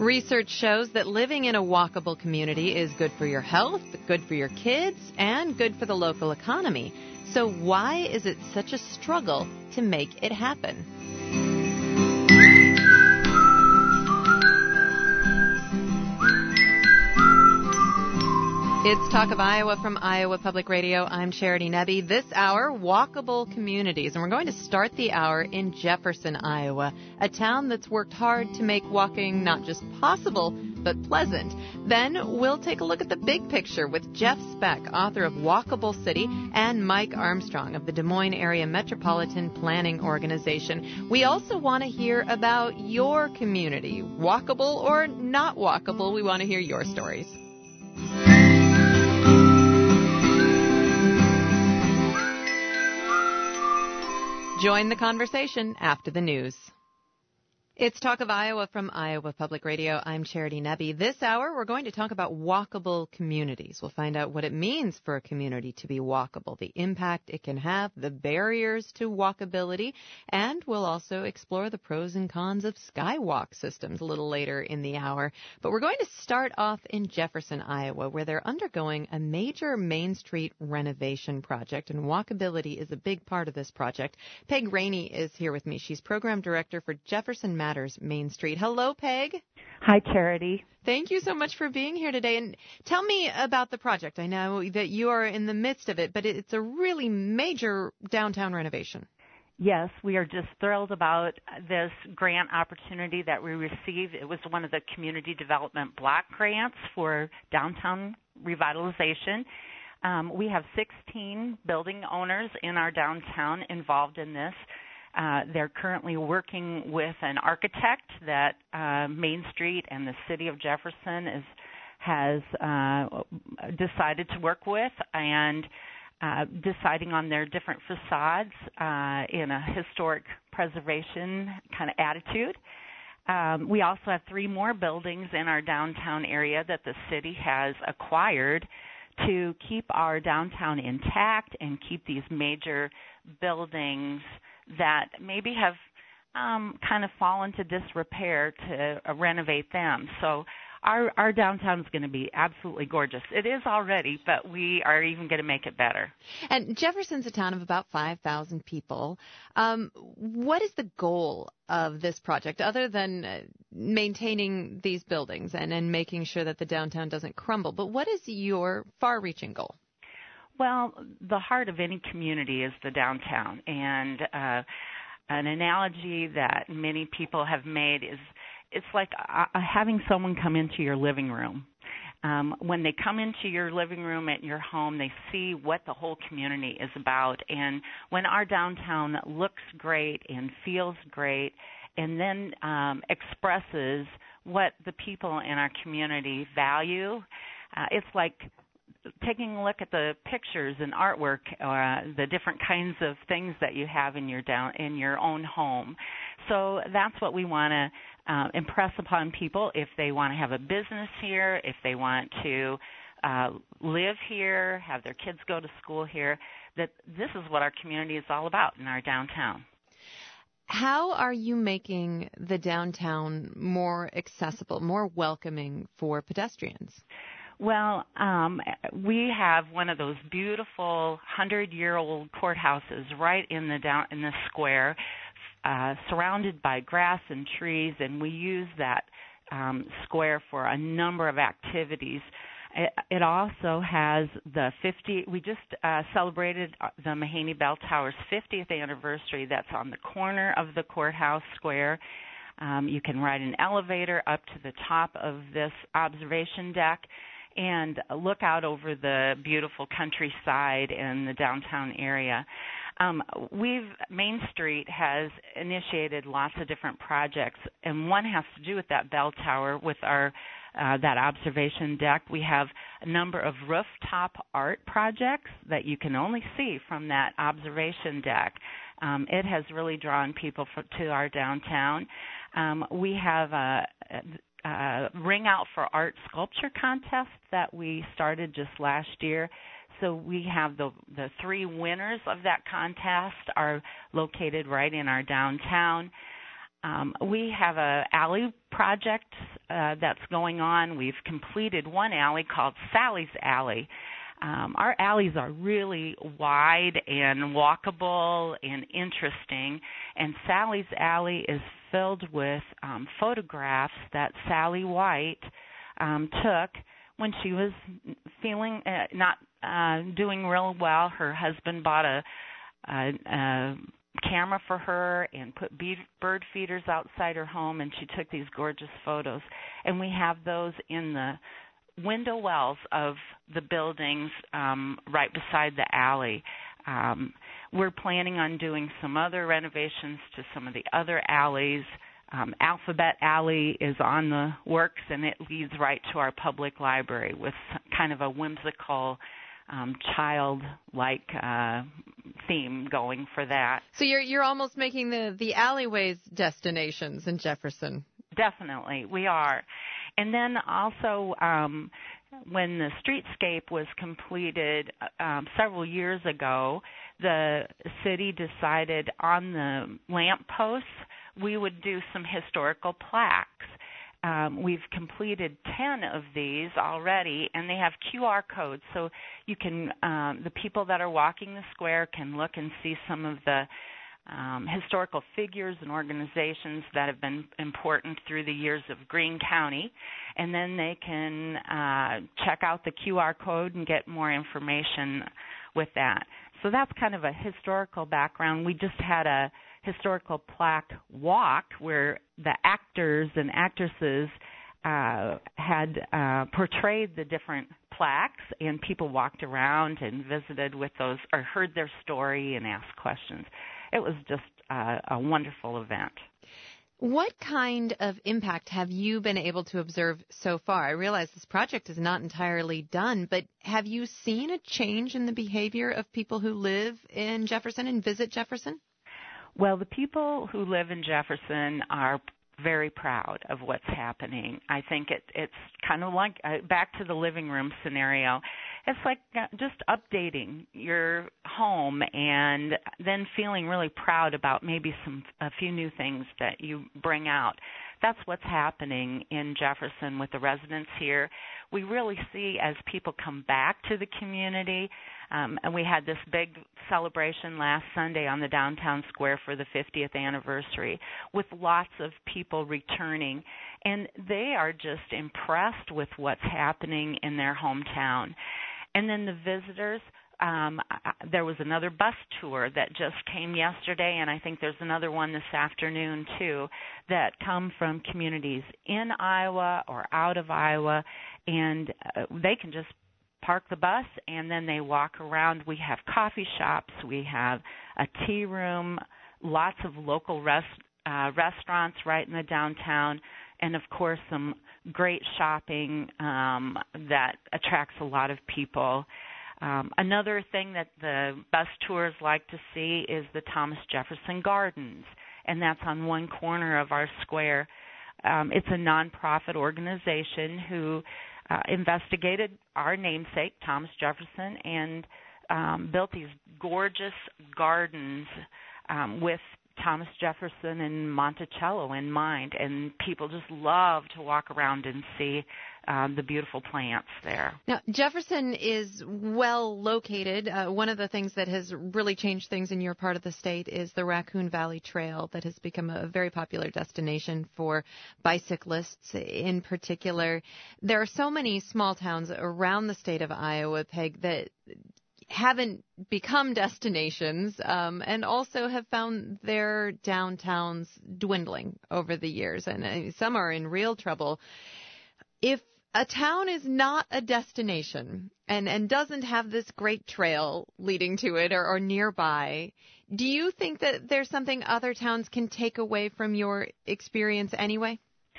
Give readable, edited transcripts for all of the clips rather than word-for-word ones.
Research shows that living in a walkable community is good for your health, good for your kids, and good for the local economy. So why is it such a struggle to make it happen? It's Talk of Iowa from Iowa Public Radio. I'm Charity Nebbe. This hour, walkable communities. And we're going to start the hour in Jefferson, Iowa, a town that's worked hard to make walking not just possible, but pleasant. Then we'll take a look at the big picture with Jeff Speck, author of Walkable City, and Mike Armstrong of the Des Moines Area Metropolitan Planning Organization. We also want to hear about your community. Walkable or not walkable, we want to hear your stories. Join the conversation after the news. It's Talk of Iowa from Iowa Public Radio. I'm Charity Nebbe. This hour, we're going to talk about walkable communities. We'll find out what it means for a community to be walkable, the impact it can have, the barriers to walkability, and we'll also explore the pros and cons of skywalk systems a little later in the hour. But we're going to start off in Jefferson, Iowa, where they're undergoing a major Main Street renovation project, and walkability is a big part of this project. Peg Rainey is here with me. She's program director for Jefferson Matters Main Street. Hello, Peg. Hi, Charity. Thank you so much for being here today. And tell me about the project. I know that you are in the midst of it, but it's a really major downtown renovation. Yes, we are just thrilled about this grant opportunity that we received. It was one of the Community Development Block Grants for downtown revitalization. We have 16 building owners in our downtown involved in this. They're currently working with an architect that Main Street and the city of Jefferson has decided to work with, and deciding on their different facades in a historic preservation kind of attitude. We also have 3 more buildings in our downtown area that the city has acquired to keep our downtown intact and keep these major buildings that maybe have kind of fallen to disrepair to renovate them. So our downtown is going to be absolutely gorgeous. It is already, but we are even going to make it better. And Jefferson's a town of about 5,000 people. What is the goal of this project, other than maintaining these buildings and making sure that the downtown doesn't crumble? But what is your far-reaching goal? Well, the heart of any community is the downtown, and an analogy that many people have made is it's like having someone come into your living room. When they come into your living room at your home, they see what the whole community is about, and when our downtown looks great and feels great and then expresses what the people in our community value, it's like taking a look at the pictures and artwork, the different kinds of things that you have in your own home. So that's what we want to impress upon people if they want to have a business here, if they want to live here, have their kids go to school here, that this is what our community is all about in our downtown. How are you making the downtown more accessible, more welcoming for pedestrians? Well, we have one of those beautiful 100-year-old courthouses right in the square, surrounded by grass and trees, and we use that square for a number of activities. It also has we just celebrated the Mahaney Bell Tower's 50th anniversary. That's on the corner of the courthouse square. You can ride an elevator up to the top of this observation deck and look out over the beautiful countryside and the downtown area. Main Street has initiated lots of different projects, and one has to do with that bell tower with our that observation deck. We have a number of rooftop art projects that you can only see from that observation deck. It has really drawn people to our downtown. We have a Ring Out for Art sculpture contest that we started just last year. So we have the 3 winners of that contest are located right in our downtown. We have a alley project that's going on. We've completed one alley called Sally's Alley. Our alleys are really wide and walkable and interesting, and Sally's Alley is filled with photographs that Sally White took when she was feeling not doing real well. Her husband bought a camera for her and put bird feeders outside her home, and she took these gorgeous photos. And we have those in the window wells of the buildings right beside the alley. We're planning on doing some other renovations to some of the other alleys. Alphabet Alley is on the works, and it leads right to our public library with kind of a whimsical child-like theme going for that. So you're almost making the alleyways destinations in Jefferson. Definitely, we are. And then also when the streetscape was completed several years ago, the city decided on the lamp posts we would do some historical plaques. We've completed 10 of these already, and they have QR codes, so you can the people that are walking the square can look and see some of the historical figures and organizations that have been important through the years of Greene County, and then they can check out the QR code and get more information with that. So that's kind of a historical background. We just had a historical plaque walk where the actors and actresses had portrayed the different plaques, and people walked around and visited with those or heard their story and asked questions. It was just a wonderful event. What kind of impact have you been able to observe so far? I realize this project is not entirely done, but have you seen a change in the behavior of people who live in Jefferson and visit Jefferson? Well, the people who live in Jefferson are very proud of what's happening. I think it's kind of like back to the living room scenario. It's like just updating your home and then feeling really proud about maybe a few new things that you bring out. That's what's happening in Jefferson with the residents here. We really see as people come back to the community, and we had this big celebration last Sunday on the downtown square for the 50th anniversary with lots of people returning, and they are just impressed with what's happening in their hometown. And then the visitors, there was another bus tour that just came yesterday, and I think there's another one this afternoon too, that come from communities in Iowa or out of Iowa, and they can just park the bus and then they walk around. We have coffee shops, we have a tea room, lots of local restaurants right in the downtown, and of course some great shopping that attracts a lot of people. Another thing that the bus tours like to see is the Thomas Jefferson Gardens, and that's on one corner of our square. It's a nonprofit organization who investigated our namesake, Thomas Jefferson, and built these gorgeous gardens with Thomas Jefferson and Monticello in mind, and people just love to walk around and see the beautiful plants there. Now, Jefferson is well located. One of the things that has really changed things in your part of the state is the Raccoon Valley Trail that has become a very popular destination for bicyclists in particular. There are so many small towns around the state of Iowa, Peg, that haven't become destinations and also have found their downtowns dwindling over the years, and some are in real trouble. If a town is not a destination and doesn't have this great trail leading to it or nearby, do you think that there's something other towns can take away from your experience anyway?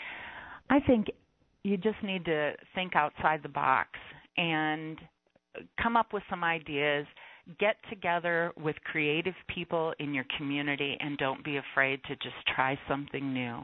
I think you just need to think outside the box and come up with some ideas, get together with creative people in your community, and don't be afraid to just try something new.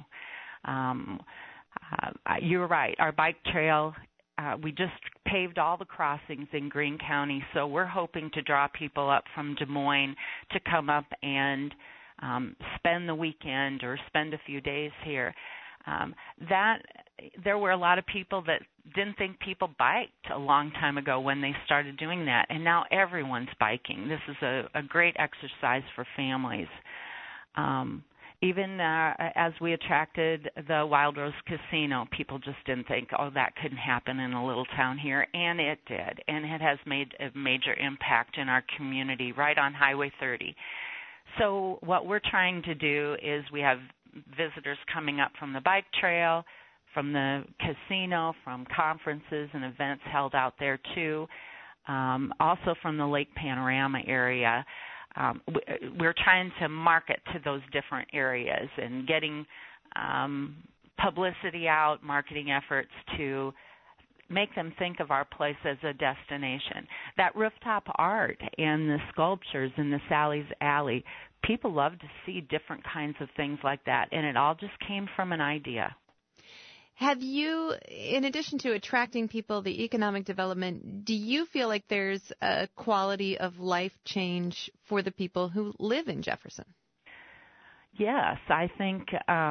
You're right. Our bike trail, we just paved all the crossings in Greene County, so we're hoping to draw people up from Des Moines to come up and spend the weekend or spend a few days here. That there were a lot of people that didn't think people biked a long time ago when they started doing that, and now everyone's biking. This is a great exercise for families. Even as we attracted the Wild Rose Casino, people just didn't think, oh, that couldn't happen in a little town here, and it did, and it has made a major impact in our community right on Highway 30. So what we're trying to do is we have visitors coming up from the bike trail, from the casino, from conferences and events held out there too, also from the Lake Panorama area. We're trying to market to those different areas and getting publicity out, marketing efforts to make them think of our place as a destination. That rooftop art and the sculptures in the Sally's Alley, people love to see different kinds of things like that, and it all just came from an idea. Have you, in addition to attracting people, the economic development, do you feel like there's a quality of life change for the people who live in Jefferson? Yes, I think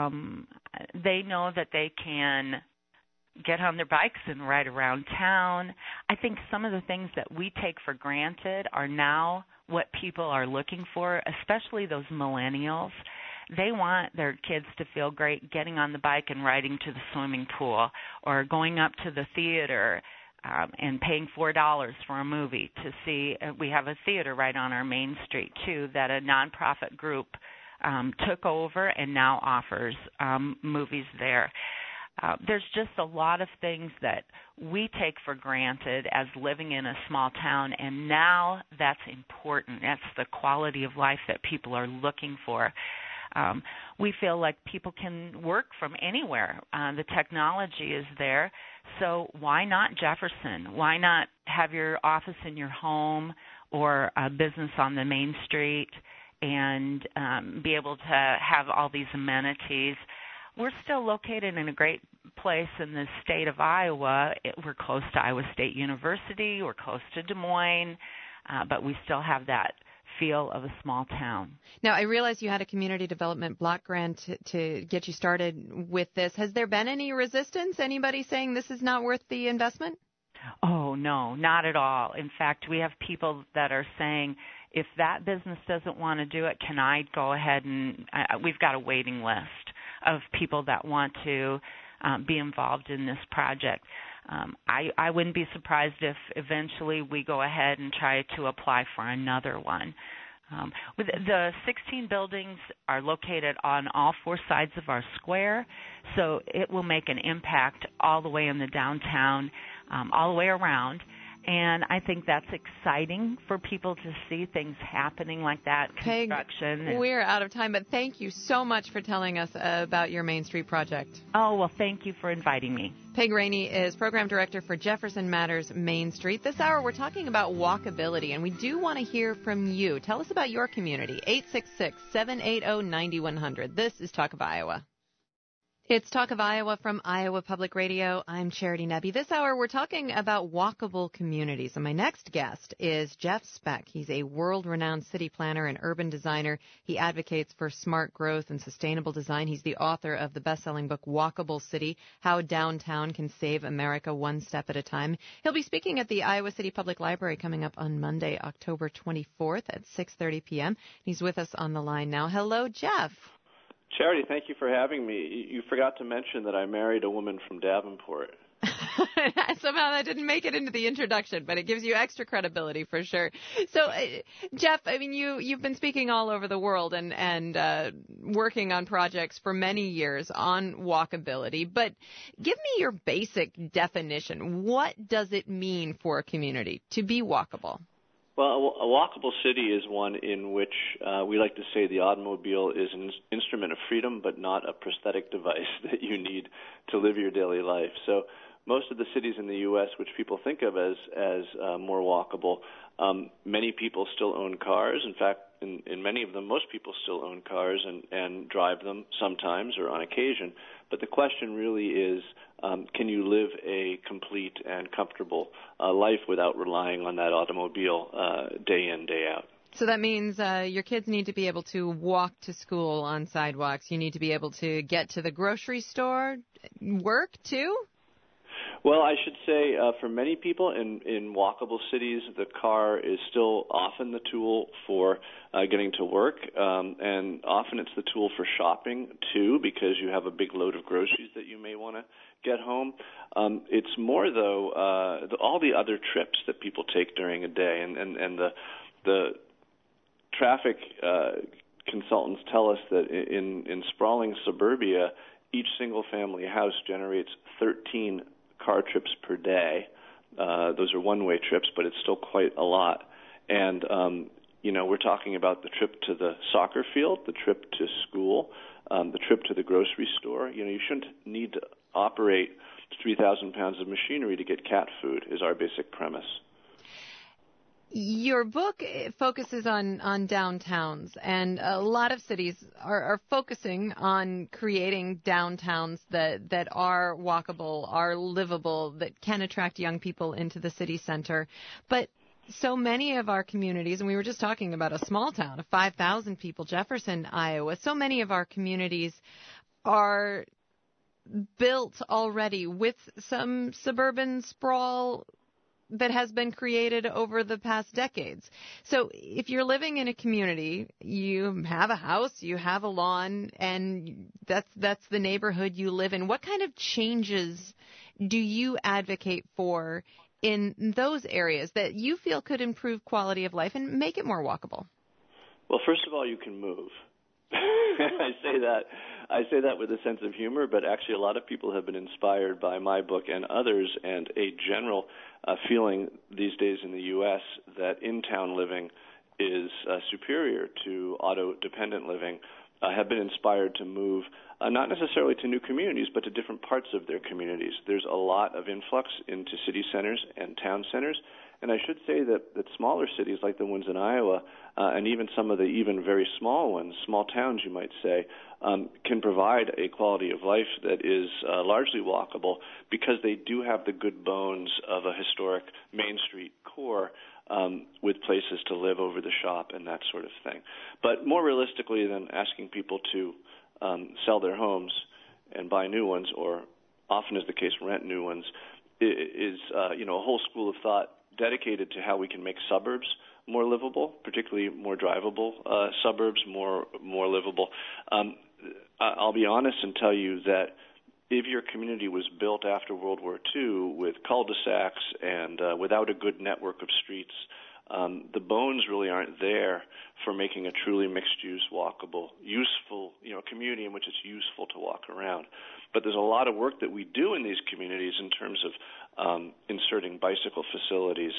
they know that they can get on their bikes and ride around town. I think some of the things that we take for granted are now what people are looking for, especially those millennials. They want their kids to feel great getting on the bike and riding to the swimming pool, or going up to the theater and paying $4 for a movie to see. We have a theater right on our main street, too, that a nonprofit group took over and now offers movies there. There's just a lot of things that we take for granted as living in a small town, and now that's important. That's the quality of life that people are looking for. We feel like people can work from anywhere. The technology is there, so why not Jefferson? Why not have your office in your home or a business on the main street and be able to have all these amenities? We're still located in a great place in the state of Iowa. We're close to Iowa State University. We're close to Des Moines, but we still have that feel of a small town. Now, I realize you had a community development block grant to get you started with this. Has there been any resistance? Anybody saying this is not worth the investment? Oh, no, not at all. In fact, we have people that are saying, if that business doesn't want to do it, can I go ahead and we've got a waiting list of people that want to be involved in this project. I wouldn't be surprised if eventually we go ahead and try to apply for another one. The 16 buildings are located on all four sides of our square, so it will make an impact all the way in the downtown, all the way around. And I think that's exciting for people to see things happening like that, construction. Peg, we're out of time, but thank you so much for telling us about your Main Street project. Oh, well, thank you for inviting me. Peg Rainey is Program Director for Jefferson Matters Main Street. This hour, we're talking about walkability, and we do want to hear from you. Tell us about your community, 866-780-9100. This is Talk of Iowa. It's Talk of Iowa from Iowa Public Radio. I'm Charity Nebbe. This hour, we're talking about walkable communities. And my next guest is Jeff Speck. He's a world-renowned city planner and urban designer. He advocates for smart growth and sustainable design. He's the author of the best-selling book, Walkable City, How Downtown Can Save America One Step at a Time. He'll be speaking at the Iowa City Public Library coming up on Monday, October 24th at 6:30 p.m. He's with us on the line now. Hello, Jeff. Charity, thank you for having me. You forgot to mention that I married a woman from Davenport. Somehow that didn't make it into the introduction, but it gives you extra credibility for sure. So, Jeff, I mean, you've been speaking all over the world and working on projects for many years on walkability, but give me your basic definition. What does it mean for a community to be walkable? Well, a walkable city is one in which we like to say the automobile is an instrument of freedom, but not a prosthetic device that you need to live your daily life. So most of the cities in the U.S. which people think of as more walkable, many people still own cars. In fact, in many of them, most people still own cars and drive them sometimes or on occasion. But the question really is, can you live a complete and comfortable life without relying on that automobile day in, day out? So that means your kids need to be able to walk to school on sidewalks. You need to be able to get to the grocery store work too? Well, I should say for many people in walkable cities, the car is still often the tool for getting to work, and often it's the tool for shopping too, because you have a big load of groceries that you may want to get home. It's more, though, all the other trips that people take during a day, and the traffic consultants tell us that in sprawling suburbia, each single-family house generates 13 car trips per day. Those are one-way trips, but it's still quite a lot. And, we're talking about the trip to the soccer field, the trip to school, the trip to the grocery store. You shouldn't need to operate 3,000 pounds of machinery to get cat food, is our basic premise. Your book focuses on downtowns, and a lot of cities are focusing on creating downtowns that are walkable, are livable, that can attract young people into the city center. But so many of our communities, and we were just talking about a small town of 5,000 people, Jefferson, Iowa, so many of our communities are built already with some suburban sprawl that has been created over the past decades. So if you're living in a community, you have a house, you have a lawn, and that's the neighborhood you live in. What kind of changes do you advocate for in those areas that you feel could improve quality of life and make it more walkable? Well, first of all, you can move. I say that with a sense of humor, but actually a lot of people have been inspired by my book and others, and a general feeling these days in the U.S. that in-town living is superior to auto-dependent living, have been inspired to move not necessarily to new communities, but to different parts of their communities. There's a lot of influx into city centers and town centers, and I should say that smaller cities like the ones in Iowa, and even some of the even very small ones, small towns you might say, can provide a quality of life that is largely walkable because they do have the good bones of a historic Main Street core with places to live over the shop and that sort of thing. But more realistically than asking people to sell their homes and buy new ones, or often is the case rent new ones, is a whole school of thought dedicated to how we can make suburbs more livable, particularly more drivable suburbs, more livable. I'll be honest and tell you that if your community was built after World War II with cul-de-sacs and without a good network of streets, the bones really aren't there for making a truly mixed-use, walkable, useful, community in which it's useful to walk around. But there's a lot of work that we do in these communities in terms of inserting bicycle facilities,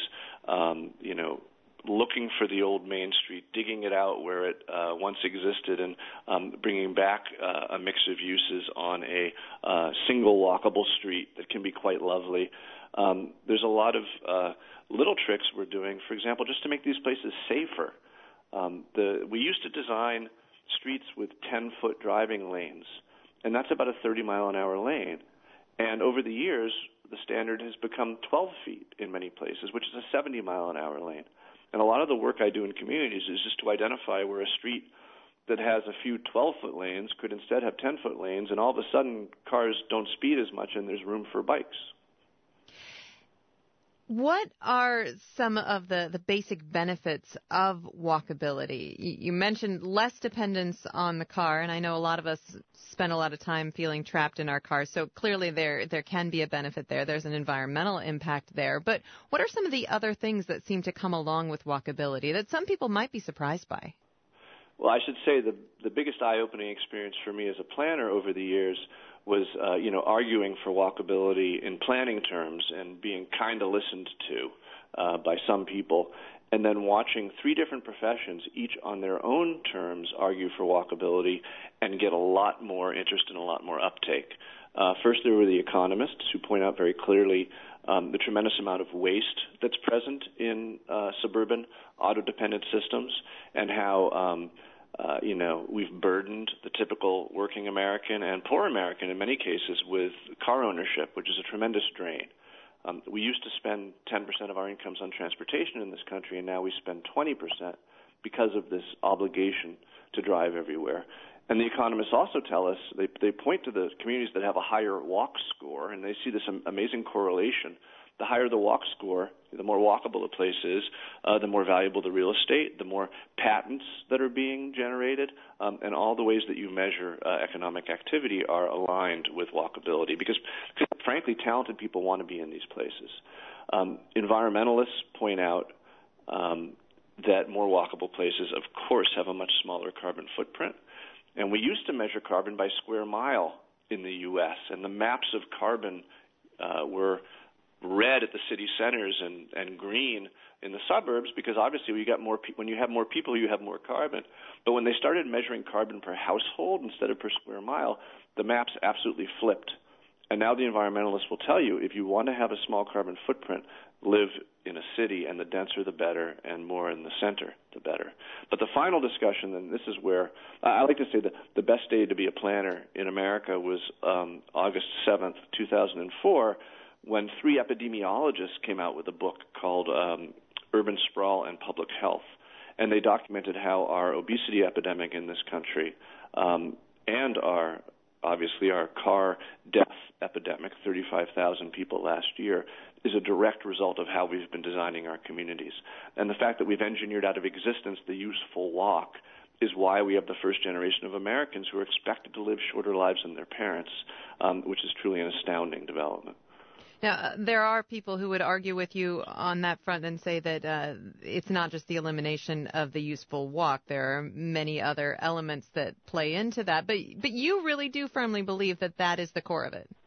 looking for the old Main Street, digging it out where it once existed, and bringing back a mix of uses on a single walkable street that can be quite lovely. There's a lot of little tricks we're doing, for example, just to make these places safer. We used to design streets with 10-foot driving lanes, and that's about a 30-mile-an-hour lane. And over the years, the standard has become 12 feet in many places, which is a 70-mile-an-hour lane. And a lot of the work I do in communities is just to identify where a street that has a few 12-foot lanes could instead have 10-foot lanes, and all of a sudden cars don't speed as much and there's room for bikes. What are some of the basic benefits of walkability? You mentioned less dependence on the car, and I know a lot of us spend a lot of time feeling trapped in our cars, so clearly there can be a benefit there. There's an environmental impact there. But what are some of the other things that seem to come along with walkability that some people might be surprised by? Well, I should say the biggest eye-opening experience for me as a planner over the years was, arguing for walkability in planning terms and being kind of listened to by some people, and then watching three different professions, each on their own terms, argue for walkability and get a lot more interest and a lot more uptake. First, there were the economists who point out very clearly the tremendous amount of waste that's present in suburban auto-dependent systems, and how we've burdened the typical working American and poor American in many cases with car ownership, which is a tremendous drain. We used to spend 10% of our incomes on transportation in this country, and now we spend 20% because of this obligation to drive everywhere. And the economists also tell us, they point to the communities that have a higher walk score, and they see this amazing correlation. The higher the walk score, the more walkable the place is, the more valuable the real estate, the more patents that are being generated, and all the ways that you measure economic activity are aligned with walkability. Because frankly, talented people want to be in these places. Environmentalists point out that more walkable places, of course, have a much smaller carbon footprint. And we used to measure carbon by square mile in the U.S., and the maps of carbon were red at the city centers and green in the suburbs, because obviously when you have more people, you have more carbon. But when they started measuring carbon per household instead of per square mile, the maps absolutely flipped. And now the environmentalists will tell you, if you want to have a small carbon footprint, live in a city, and the denser the better, and more in the center, the better. But the final discussion, and this is where I like to say that the best day to be a planner in America was August 7th, 2004, when 3 epidemiologists came out with a book called Urban Sprawl and Public Health. And they documented how our obesity epidemic in this country and our car death epidemic, 35,000 people last year, is a direct result of how we've been designing our communities. And the fact that we've engineered out of existence the useful walk is why we have the first generation of Americans who are expected to live shorter lives than their parents, which is truly an astounding development. Now, there are people who would argue with you on that front and say that it's not just the elimination of the useful walk. There are many other elements that play into that. But you really do firmly believe that that is the core of it.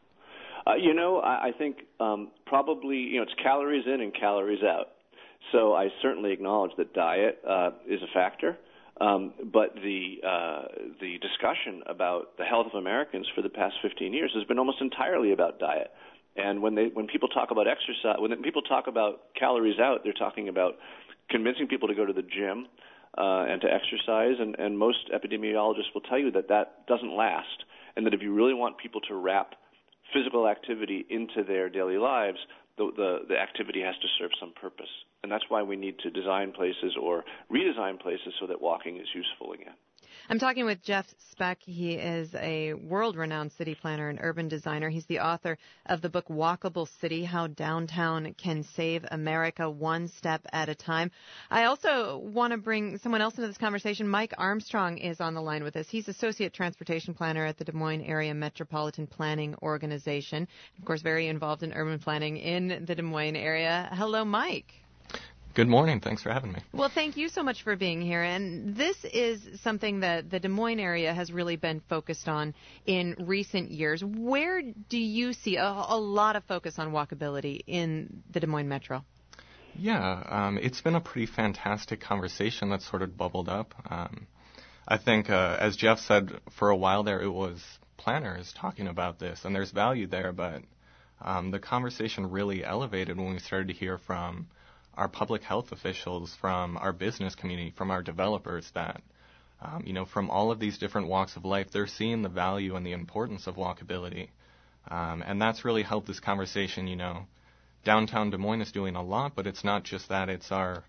I think probably, it's calories in and calories out. So I certainly acknowledge that diet is a factor. But the discussion about the health of Americans for the past 15 years has been almost entirely about diet. And when people talk about exercise, when people talk about calories out, they're talking about convincing people to go to the gym and to exercise. And most epidemiologists will tell you that that doesn't last, and that if you really want people to wrap physical activity into their daily lives, the activity has to serve some purpose. And that's why we need to design places or redesign places so that walking is useful again. I'm talking with Jeff Speck. He is a world-renowned city planner and urban designer. He's the author of the book Walkable City, How Downtown Can Save America One Step at a Time. I also want to bring someone else into this conversation. Mike Armstrong is on the line with us. He's Associate Transportation Planner at the Des Moines Area Metropolitan Planning Organization. Of course, very involved in urban planning in the Des Moines area. Hello, Mike. Good morning. Thanks for having me. Well, thank you so much for being here. And this is something that the Des Moines area has really been focused on in recent years. Where do you see a lot of focus on walkability in the Des Moines Metro? Yeah, it's been a pretty fantastic conversation that's sort of bubbled up. I think, as Jeff said, for a while there, it was planners talking about this, and there's value there, but the conversation really elevated when we started to hear from our public health officials, from our business community, from our developers that, from all of these different walks of life, they're seeing the value and the importance of walkability. And that's really helped this conversation. Downtown Des Moines is doing a lot, but it's not just that. It's our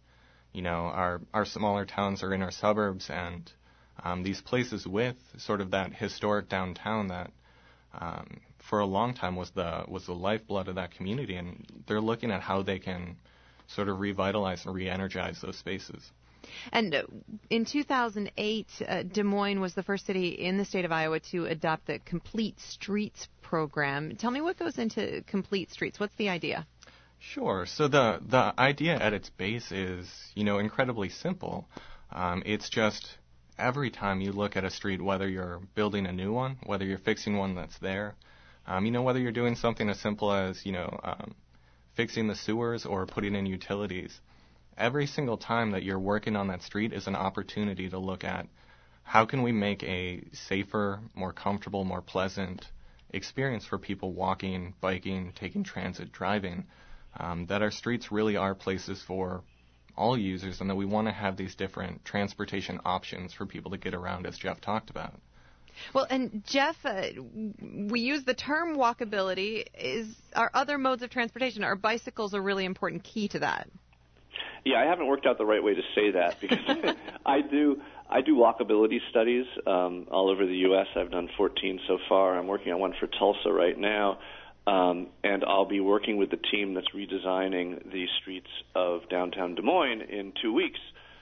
smaller towns are in our suburbs, and these places with sort of that historic downtown that for a long time was the lifeblood of that community, and they're looking at how they can sort of revitalize and re-energize those spaces. And in 2008, Des Moines was the first city in the state of Iowa to adopt the Complete Streets program. Tell me what goes into Complete Streets. What's the idea? Sure. So the idea at its base is, incredibly simple. It's just every time you look at a street, whether you're building a new one, whether you're fixing one that's there, whether you're doing something as simple as, fixing the sewers or putting in utilities, every single time that you're working on that street is an opportunity to look at how can we make a safer, more comfortable, more pleasant experience for people walking, biking, taking transit, driving, that our streets really are places for all users, and that we want to have these different transportation options for people to get around, as Jeff talked about. Well, and Jeff, we use the term walkability. Are other modes of transportation, are bicycles a really important key to that? Yeah, I haven't worked out the right way to say that, because I do I do walkability studies all over the U.S. I've done 14 so far. I'm working on one for Tulsa right now, and I'll be working with the team that's redesigning the streets of downtown Des Moines in 2 weeks.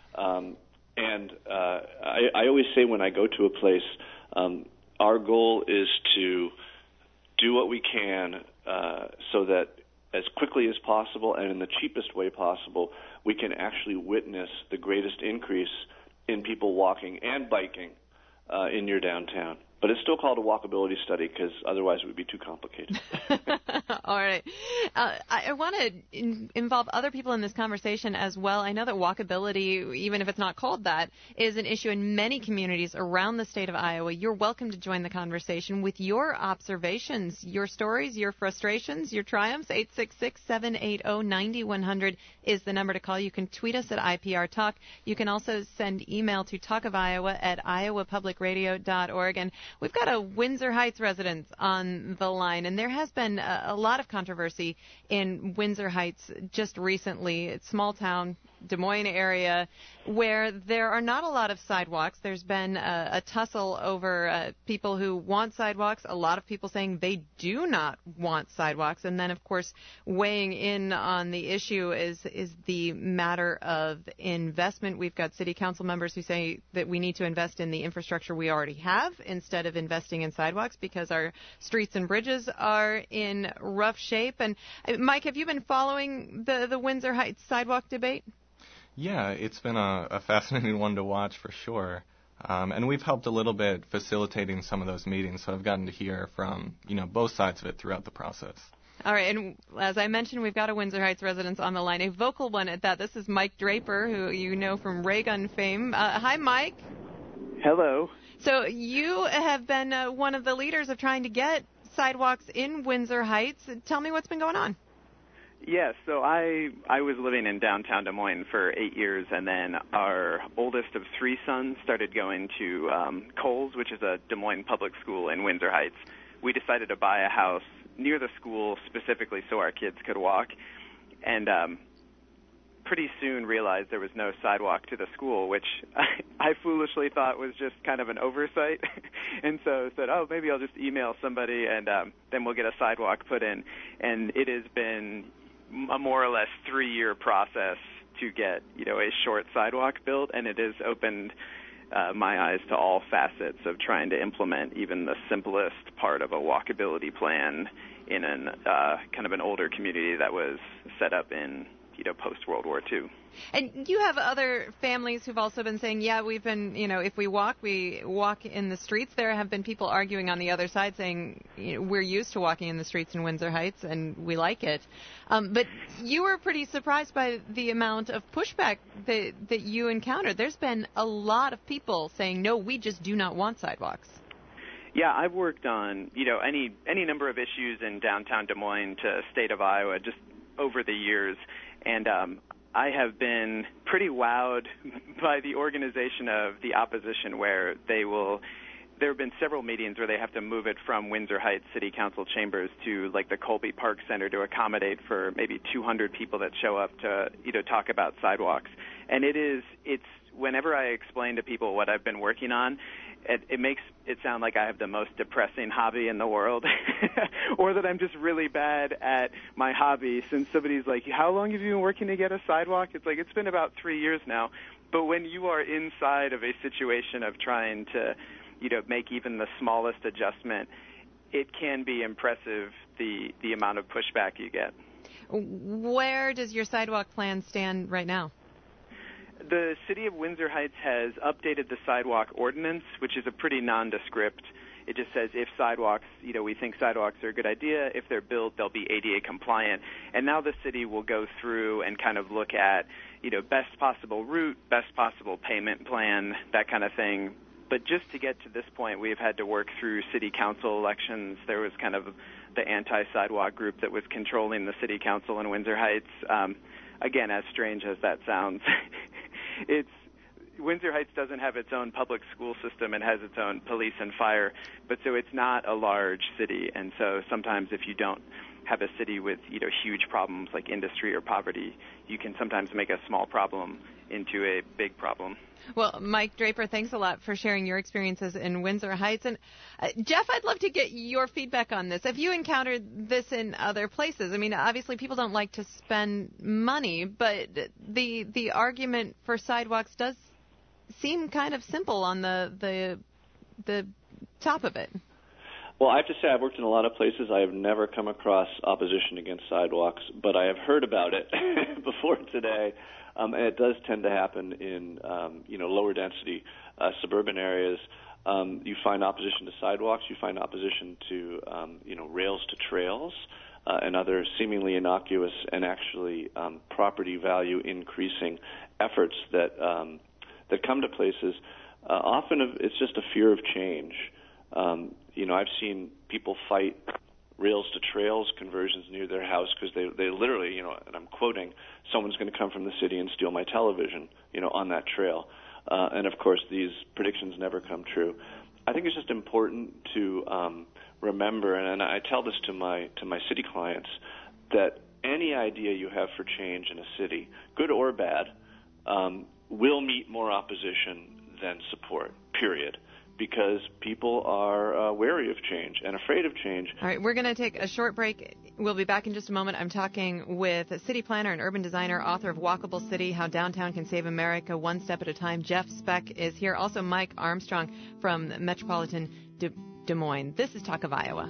I always say when I go to a place, our goal is to do what we can so that as quickly as possible and in the cheapest way possible, we can actually witness the greatest increase in people walking and biking in your downtown. But it's still called a walkability study because otherwise it would be too complicated. All right. I want to involve other people in this conversation as well. I know that walkability, even if it's not called that, is an issue in many communities around the state of Iowa. You're welcome to join the conversation with your observations, your stories, your frustrations, your triumphs. 866-780-9100 is the number to call. You can tweet us at IPR Talk. You can also send email to talkofiowa@iowapublicradio.org. And we've got a Windsor Heights resident on the line, and there has been a lot of controversy in Windsor Heights just recently. It's small town, Des Moines area, where there are not a lot of sidewalks. There's been a tussle over people who want sidewalks, a lot of people saying they do not want sidewalks, and then, of course, weighing in on the issue is the matter of investment. We've got city council members who say that we need to invest in the infrastructure we already have instead of investing in sidewalks because our streets and bridges are in rough shape. And Mike, have you been following the Windsor Heights sidewalk debate? Yeah, it's been a fascinating one to watch for sure. And we've helped a little bit facilitating some of those meetings, so I've gotten to hear from, both sides of it throughout the process. All right, and as I mentioned, we've got a Windsor Heights resident on the line, a vocal one at that. This is Mike Draper, who you know from Ray Gun fame. Hi, Mike. Hello. So you have been one of the leaders of trying to get sidewalks in Windsor Heights. Tell me what's been going on. Yes, so I was living in downtown Des Moines for 8 years, and then our oldest of 3 sons started going to Coles, which is a Des Moines public school in Windsor Heights. We decided to buy a house near the school specifically so our kids could walk, and pretty soon realized there was no sidewalk to the school, which I foolishly thought was just kind of an oversight, and so said, maybe I'll just email somebody, and then we'll get a sidewalk put in, and it has been a more or less 3-year process to get, a short sidewalk built, and it has opened my eyes to all facets of trying to implement even the simplest part of a walkability plan in an kind of an older community that was set up in, post-World War II. And you have other families who've also been saying, yeah, we've been, if we walk in the streets. There have been people arguing on the other side saying, we're used to walking in the streets in Windsor Heights and we like it. But you were pretty surprised by the amount of pushback that you encountered. There's been a lot of people saying, no, we just do not want sidewalks. Yeah, I've worked on, any number of issues in downtown Des Moines to state of Iowa just over the years. And I have been pretty wowed by the organization of the opposition where there have been several meetings where they have to move it from Windsor Heights City Council chambers to like the Colby Park Center to accommodate for maybe 200 people that show up to, talk about sidewalks. And it's whenever I explain to people what I've been working on, it makes it sound like I have the most depressing hobby in the world or that I'm just really bad at my hobby. Since somebody's like, how long have you been working to get a sidewalk? It's like, it's been about 3 years now. But when you are inside of a situation of trying to, make even the smallest adjustment, it can be impressive the amount of pushback you get. Where does your sidewalk plan stand right now? The city of Windsor Heights has updated the sidewalk ordinance, which is a pretty nondescript. It just says if sidewalks, we think sidewalks are a good idea. If they're built, they'll be ADA compliant. And now the city will go through and kind of look at, best possible route, best possible payment plan, that kind of thing. But just to get to this point, we've had to work through city council elections. There was kind of the anti-sidewalk group that was controlling the city council in Windsor Heights. Again, as strange as that sounds, Windsor Heights doesn't have its own public school system and has its own police and fire, but so it's not a large city. And so sometimes if you don't have a city with, huge problems like industry or poverty, you can sometimes make a small problem into a big problem. Well, Mike Draper, thanks a lot for sharing your experiences in Windsor Heights. And Jeff, I'd love to get your feedback on this. Have you encountered this in other places? I mean, obviously people don't like to spend money, but the argument for sidewalks does seem kind of simple on the top of it. Well, I have to say I've worked in a lot of places. I have never come across opposition against sidewalks, but I have heard about it before today. And it does tend to happen in, lower density suburban areas. You find opposition to sidewalks. You find opposition to, rails to trails and other seemingly innocuous and actually property value increasing efforts that come to places. Often it's just a fear of change. I've seen people fight rails to trails conversions near their house because they literally, and I'm quoting, someone's going to come from the city and steal my television, on that trail. And of course, these predictions never come true. I think it's just important to remember, and I tell this to my city clients, that any idea you have for change in a city, good or bad, will meet more opposition than support, period. Because people are wary of change and afraid of change. All right, we're going to take a short break. We'll be back in just a moment. I'm talking with a city planner and urban designer, author of Walkable City, How Downtown Can Save America One Step at a Time. Jeff Speck is here. Also, Mike Armstrong from Metropolitan Des Moines. This is Talk of Iowa.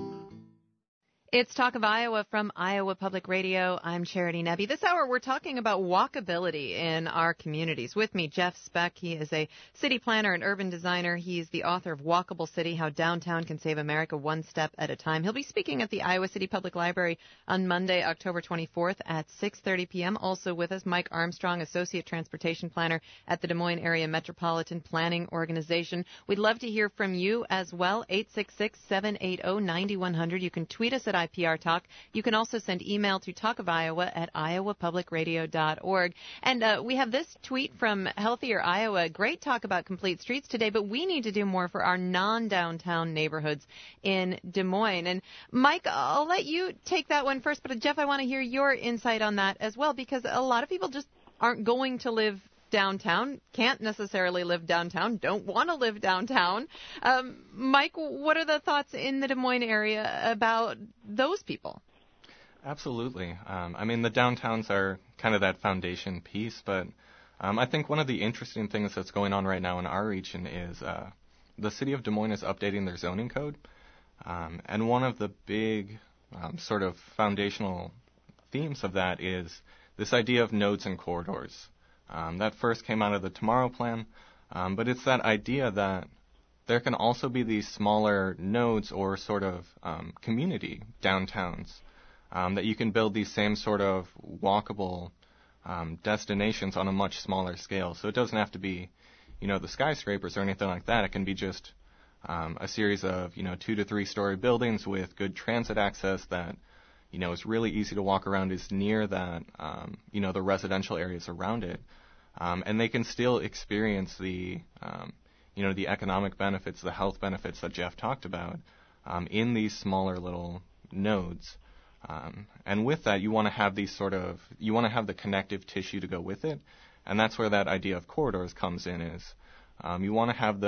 It's Talk of Iowa from Iowa Public Radio. I'm Charity Nebbe. This hour, we're talking about walkability in our communities. With me, Jeff Speck. He is a city planner and urban designer. He's the author of Walkable City, How Downtown Can Save America One Step at a Time. He'll be speaking at the Iowa City Public Library on Monday, October 24th at 6:30 p.m. Also with us, Mike Armstrong, Associate Transportation Planner at the Des Moines Area Metropolitan Planning Organization. We'd love to hear from you as well, 866-780-9100. You can tweet us at IPR Talk. You can also send email to talkofiowa@iowapublicradio.org. And we have this tweet from Healthier Iowa. Great talk about complete streets today, but we need to do more for our non-downtown neighborhoods in Des Moines. And Mike, I'll let you take that one first, but Jeff, I want to hear your insight on that as well, because a lot of people just aren't going to live downtown, can't necessarily live downtown, don't want to live downtown. Mike, what are the thoughts in the Des Moines area about those people? Absolutely. The downtowns are kind of that foundation piece, but I think one of the interesting things that's going on right now in our region is the city of Des Moines is updating their zoning code. And one of the big sort of foundational themes of that is this idea of nodes and corridors. That first came out of the Tomorrow Plan, but it's that idea that there can also be these smaller nodes or sort of community downtowns that you can build these same sort of walkable destinations on a much smaller scale. So it doesn't have to be, the skyscrapers or anything like that. It can be just a series of, 2 to 3 story buildings with good transit access that is really easy to walk around, is near that, the residential areas around it. And they can still experience the economic benefits, the health benefits that Jeff talked about in these smaller little nodes. And with that, you want to have the connective tissue to go with it. And that's where that idea of corridors comes in, is you want to have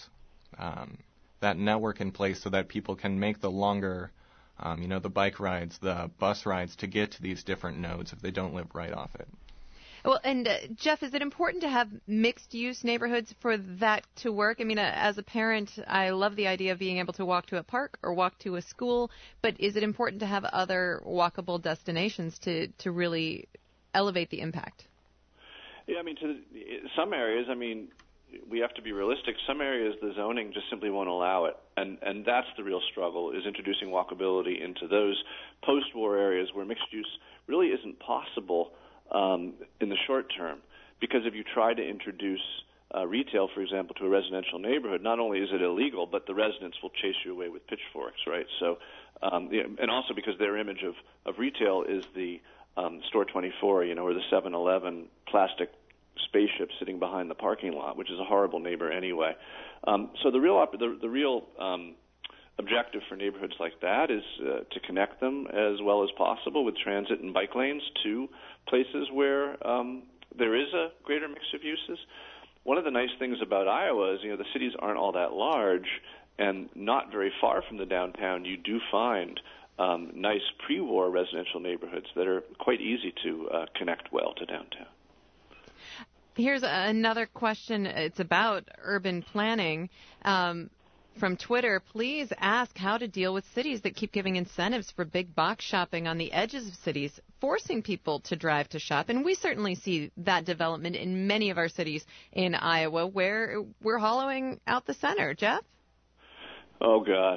that network in place so that people can make the longer the bike rides, the bus rides to get to these different nodes if they don't live right off it. Well, and Jeff, is it important to have mixed-use neighborhoods for that to work? As a parent, I love the idea of being able to walk to a park or walk to a school, but is it important to have other walkable destinations to really elevate the impact? Yeah, to some areas, we have to be realistic. Some areas the zoning just simply won't allow it, and that's the real struggle, is introducing walkability into those post-war areas where mixed use really isn't possible in the short term. Because if you try to introduce retail, for example, to a residential neighborhood, not only is it illegal, but the residents will chase you away with pitchforks, right? So, and also because their image of retail is the Store 24, or the 7-Eleven plastic spaceship sitting behind the parking lot, which is a horrible neighbor anyway. So the real objective for neighborhoods like that is to connect them as well as possible with transit and bike lanes to places where there is a greater mix of uses. One of the nice things about Iowa is, the cities aren't all that large, and not very far from the downtown, you do find nice pre-war residential neighborhoods that are quite easy to connect well to downtown. Here's another question. It's about urban planning. From Twitter, please ask how to deal with cities that keep giving incentives for big box shopping on the edges of cities, forcing people to drive to shop. And we certainly see that development in many of our cities in Iowa where we're hollowing out the center. Jeff? Oh, God.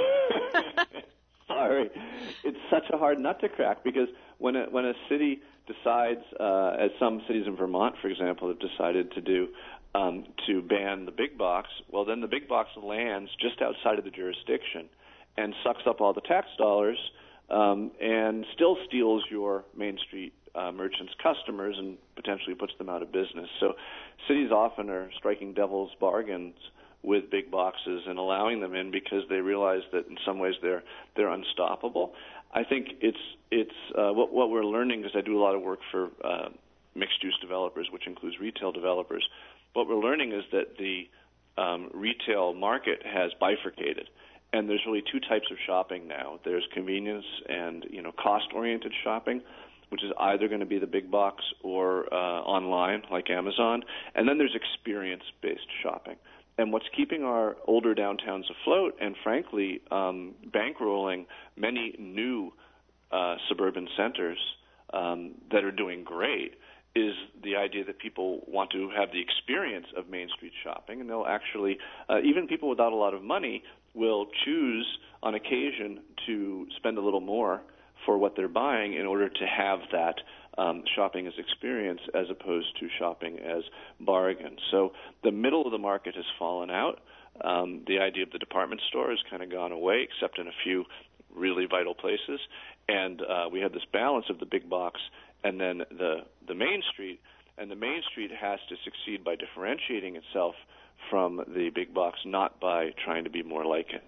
Sorry. It's such a hard nut to crack because when a city decides, as some cities in Vermont, for example, have decided to do, to ban the big box, well, then the big box lands just outside of the jurisdiction and sucks up all the tax dollars and still steals your Main Street merchants' customers and potentially puts them out of business. So cities often are striking devil's bargains with big boxes and allowing them in because they realize that in some ways they're unstoppable. I think it's what we're learning, because I do a lot of work for mixed-use developers, which includes retail developers. What we're learning is that the retail market has bifurcated, and there's really two types of shopping now. There's convenience and cost-oriented shopping, which is either going to be the big box or online, like Amazon, and then there's experience-based shopping. And what's keeping our older downtowns afloat and, frankly, bankrolling many new suburban centers that are doing great is the idea that people want to have the experience of Main Street shopping, and they'll actually, even people without a lot of money, will choose on occasion to spend a little more for what they're buying in order to have that shopping as experience as opposed to shopping as bargain. So the middle of the market has fallen out. The idea of the department store has kind of gone away, except in a few really vital places. And we have this balance of the big box and then the Main Street. And the Main Street has to succeed by differentiating itself from the big box, not by trying to be more like it.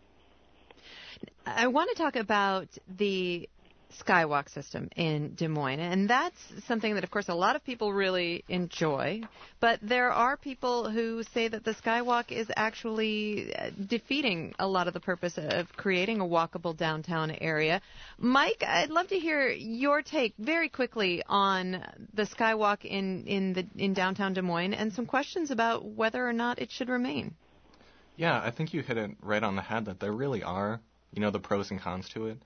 I want to talk about the Skywalk system in Des Moines, and that's something that, of course, a lot of people really enjoy, but there are people who say that the Skywalk is actually defeating a lot of the purpose of creating a walkable downtown area. Mike, I'd love to hear your take very quickly on the Skywalk in downtown Des Moines and some questions about whether or not it should remain. Yeah, I think you hit it right on the head that there really are, the pros and cons to it.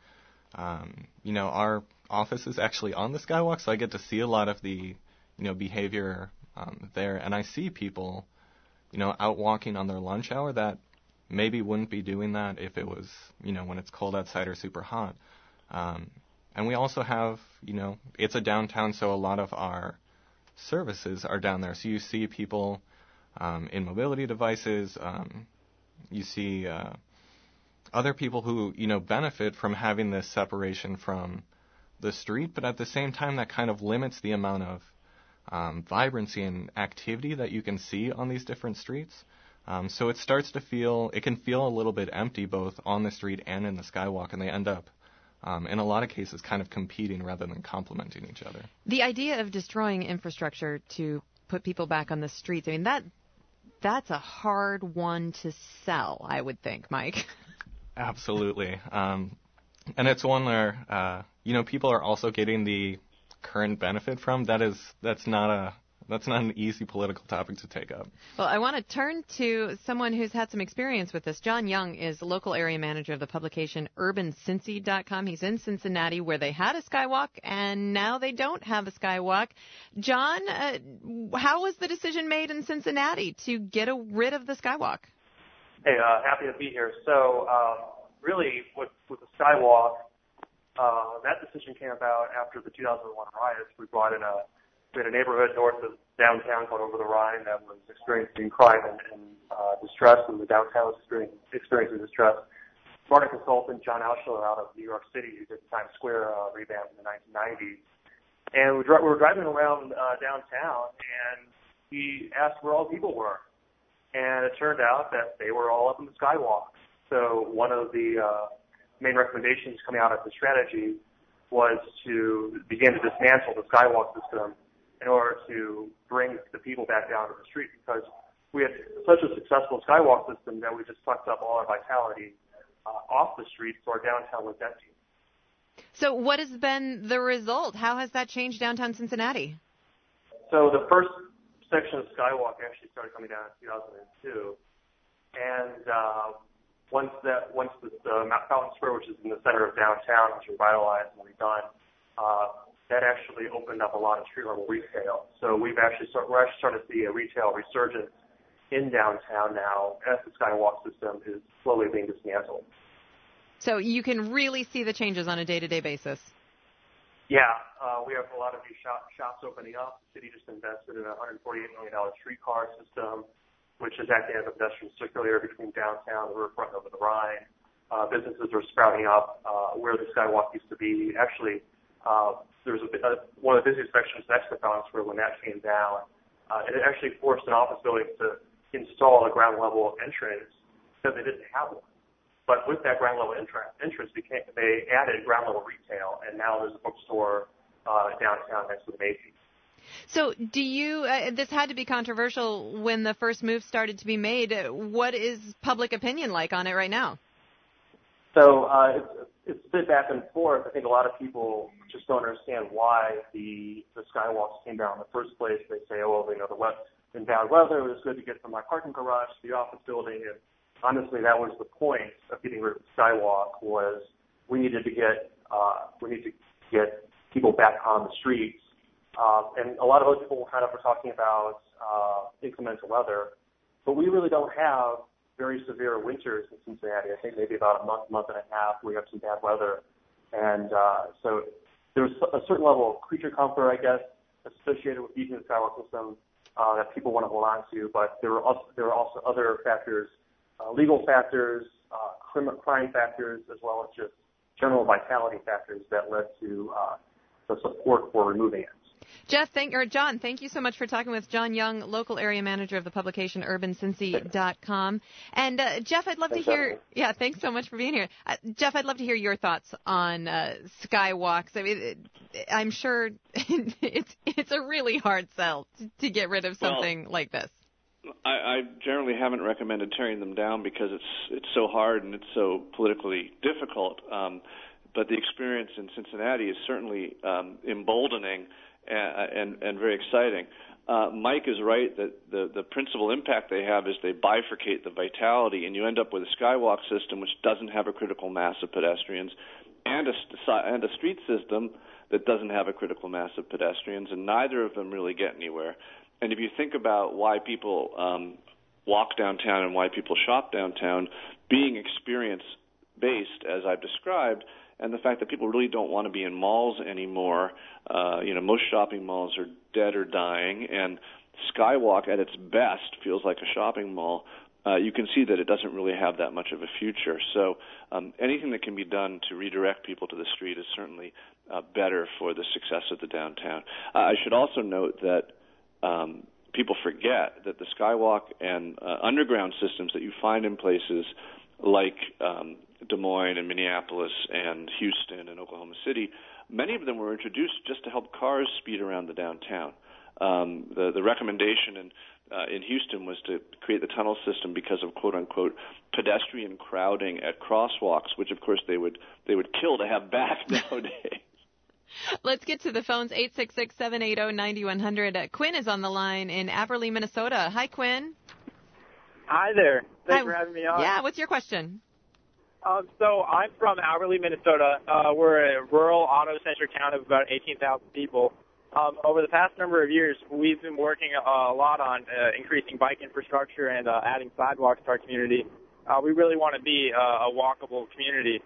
Our office is actually on the Skywalk, so I get to see a lot of the, behavior there. And I see people, out walking on their lunch hour that maybe wouldn't be doing that if it was, when it's cold outside or super hot. And we also have, it's a downtown, so a lot of our services are down there. So you see people in mobility devices. You see other people who, benefit from having this separation from the street, but at the same time that kind of limits the amount of vibrancy and activity that you can see on these different streets. So it can feel a little bit empty both on the street and in the Skywalk, and they end up, in a lot of cases, kind of competing rather than complementing each other. The idea of destroying infrastructure to put people back on the streets, that's a hard one to sell, I would think, Mike. Absolutely. And it's one where, people are also getting the current benefit from. That's not an easy political topic to take up. Well, I want to turn to someone who's had some experience with this. John Young is local area manager of the publication UrbanCincy.com. He's in Cincinnati, where they had a Skywalk, and now they don't have a Skywalk. John, how was the decision made in Cincinnati to get rid of the Skywalk? Hey, happy to be here. So, really, with the Skywalk, that decision came about after the 2001 riots. We had a neighborhood north of downtown called Over the Rhine that was experiencing crime and distress, and the downtown was experiencing distress. Florida consultant John Auschler out of New York City, who did the Times Square revamp in the 1990s. And we were driving around downtown, and we asked where all the people were. And it turned out that they were all up in the skywalk. So one of the main recommendations coming out of the strategy was to begin to dismantle the skywalk system in order to bring the people back down to the street, because we had such a successful skywalk system that we just sucked up all our vitality off the streets, so our downtown was empty. So what has been the result? How has that changed downtown Cincinnati? So the first section of skywalk actually started coming down in 2002, and once the Fountain Square, which is in the center of downtown, was revitalized and redone, that actually opened up a lot of street-level retail. So we're actually starting to see a retail resurgence in downtown now as the skywalk system is slowly being dismantled. So you can really see the changes on a day-to-day basis. Yeah, we have a lot of new shops opening up. The city just invested in a $148 million streetcar system, which is acting as a pedestrian circulator between downtown and the riverfront over the Rhine. Businesses are sprouting up where the skywalk used to be. Actually, there's one of the busiest sections next to Fountain Square when that came down. It actually forced an office building to install a ground-level entrance because they didn't have one. But with that ground-level entrance, they added ground-level retail, and now there's a bookstore downtown next to the Macy's. So do you, this had to be controversial when the first move started to be made. What is public opinion like on it right now? So it's a bit back and forth. I think a lot of people just don't understand why the skywalks came down in the first place. They say, oh, well, in bad weather, it was good to get from my parking garage to the office building. And honestly, that was the point of getting rid of the skywalk, was we need to get people back on the streets. And a lot of other people were talking about inclement weather, but we really don't have very severe winters in Cincinnati. I think maybe about a month and a half, we have some bad weather. And so there's a certain level of creature comfort, I guess, associated with using the skywalk system that people want to hold on to. But there are also other factors, legal factors, crime factors, as well as just general vitality factors that led to the support for removing it. John, thank you so much for talking with John Young, local area manager of the publication UrbanCincy.com. And Jeff, I'd love to hear. Yeah, thanks so much for being here. Jeff, I'd love to hear your thoughts on skywalks. I mean, I'm sure it's a really hard sell to get rid of something like this. I generally haven't recommended tearing them down because it's so hard and it's so politically difficult. But the experience in Cincinnati is certainly emboldening and very exciting. Mike is right that the principal impact they have is they bifurcate the vitality, and you end up with a skywalk system which doesn't have a critical mass of pedestrians, and a street system that doesn't have a critical mass of pedestrians, and neither of them really get anywhere. And if you think about why people walk downtown and why people shop downtown, being experience-based, as I've described, and the fact that people really don't want to be in malls anymore. Most shopping malls are dead or dying, and Skywalk at its best feels like a shopping mall. You can see that it doesn't really have that much of a future. So anything that can be done to redirect people to the street is certainly better for the success of the downtown. I should also note that people forget that the Skywalk and underground systems that you find in places like Des Moines and Minneapolis and Houston and Oklahoma City, many of them were introduced just to help cars speed around the downtown. The recommendation in Houston was to create the tunnel system because of quote-unquote pedestrian crowding at crosswalks, which of course they would kill to have back nowadays. Let's get to the phones, 866-780-9100. Quinn is on the line in Aberley, Minnesota. Hi, Quinn. Hi there. Thanks for having me on. Yeah, what's your question? So I'm from Aberley, Minnesota. We're a rural auto-centric town of about 18,000 people. Over the past number of years, we've been working a lot on increasing bike infrastructure and adding sidewalks to our community. We really want to be a walkable community.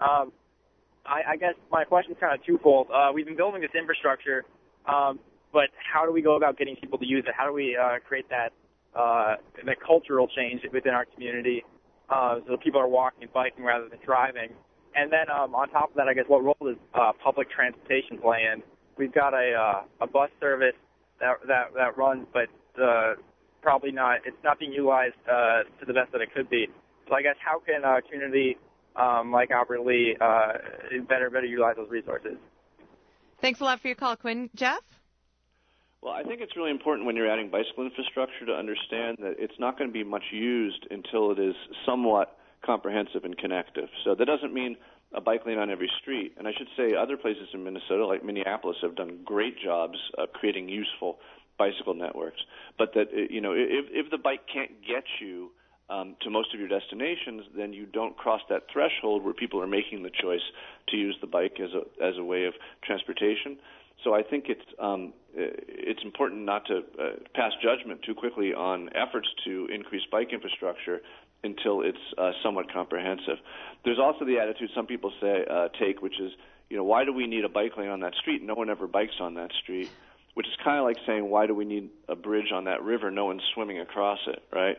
I guess my question is kind of twofold. We've been building this infrastructure, but how do we go about getting people to use it? How do we create that cultural change within our community so people are walking and biking rather than driving? And then on top of that, I guess, what role does public transportation play in? We've got a bus service that runs, but probably not. It's not being utilized to the best that it could be. So I guess how can a community like Albert Lea better utilize those resources? Thanks a lot for your call, Quinn. Jeff? Well, I think it's really important when you're adding bicycle infrastructure to understand that it's not going to be much used until it is somewhat comprehensive and connective. So that doesn't mean a bike lane on every street. And I should say other places in Minnesota, like Minneapolis, have done great jobs creating useful bicycle networks. But that, if the bike can't get you to most of your destinations, then you don't cross that threshold where people are making the choice to use the bike as a way of transportation. So I think it's important not to pass judgment too quickly on efforts to increase bike infrastructure until it's somewhat comprehensive. There's also the attitude some people take, which is, why do we need a bike lane on that street? No one ever bikes on that street, which is kind of like saying, why do we need a bridge on that river? No one's swimming across it, right?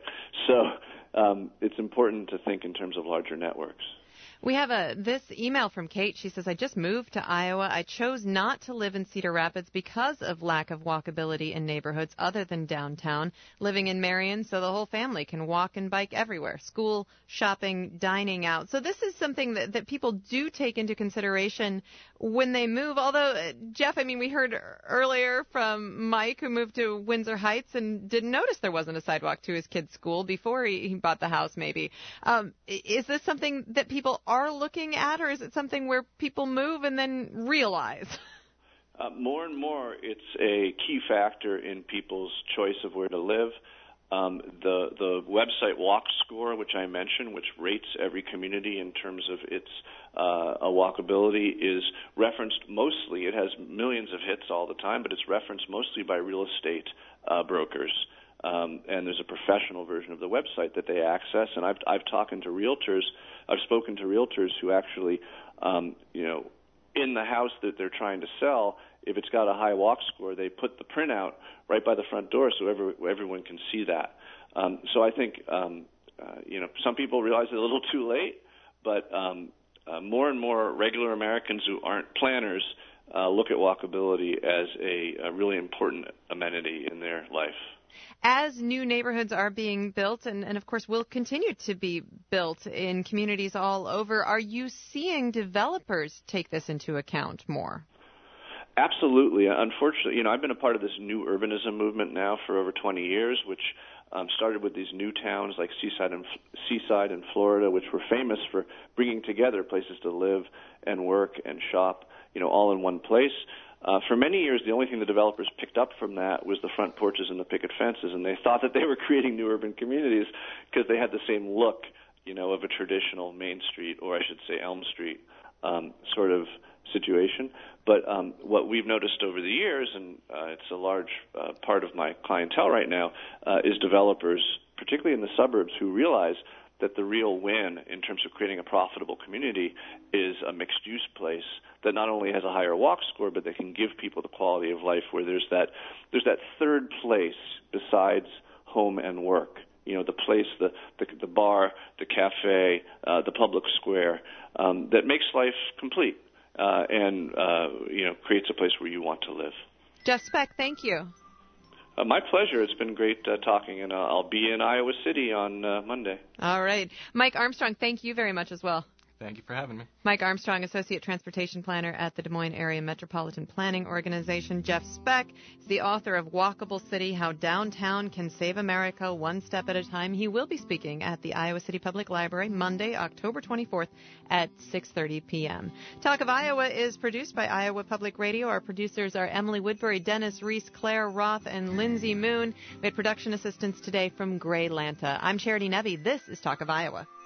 So it's important to think in terms of larger networks. We have this email from Kate. She says, I just moved to Iowa. I chose not to live in Cedar Rapids because of lack of walkability in neighborhoods other than downtown. Living in Marion so the whole family can walk and bike everywhere. School, shopping, dining out. So this is something that people do take into consideration when they move. Although, Jeff, we heard earlier from Mike who moved to Windsor Heights and didn't notice there wasn't a sidewalk to his kid's school before he bought the house maybe. Is this something that people are looking at, or is it something where people move and then realize? More and more, it's a key factor in people's choice of where to live. The website WalkScore, which I mentioned, which rates every community in terms of its walkability, is referenced mostly. It has millions of hits all the time, but it's referenced mostly by real estate brokers. And there's a professional version of the website that they access. And I've spoken to realtors who actually, in the house that they're trying to sell, if it's got a high walk score, they put the printout right by the front door so everyone can see that. So I think, some people realize it a little too late, but more and more regular Americans who aren't planners look at walkability as a really important amenity in their life. As new neighborhoods are being built and of course, will continue to be built in communities all over, are you seeing developers take this into account more? Absolutely. Unfortunately, I've been a part of this new urbanism movement now for over 20 years, which started with these new towns like Seaside in Florida, which were famous for bringing together places to live and work and shop, all in one place. For many years, the only thing the developers picked up from that was the front porches and the picket fences, and they thought that they were creating new urban communities because they had the same look, of a traditional Main Street, or I should say Elm Street, sort of situation. But what we've noticed over the years, and it's a large part of my clientele right now, is developers, particularly in the suburbs, who realize that the real win in terms of creating a profitable community is a mixed-use place that not only has a higher walk score, but that can give people the quality of life where there's that third place besides home and work. The place, the bar, the cafe, the public square that makes life complete and creates a place where you want to live. Jeff Speck, thank you. My pleasure. It's been great talking, and I'll be in Iowa City on Monday. All right. Mike Armstrong, thank you very much as well. Thank you for having me. Mike Armstrong, Associate Transportation Planner at the Des Moines Area Metropolitan Planning Organization. Jeff Speck is the author of Walkable City, How Downtown Can Save America One Step at a Time. He will be speaking at the Iowa City Public Library Monday, October 24th at 6:30 p.m. Talk of Iowa is produced by Iowa Public Radio. Our producers are Emily Woodbury, Dennis Reese, Claire Roth, and Lindsay Moon. We had production assistance today from Gray Lanta. I'm Charity Nebbe. This is Talk of Iowa.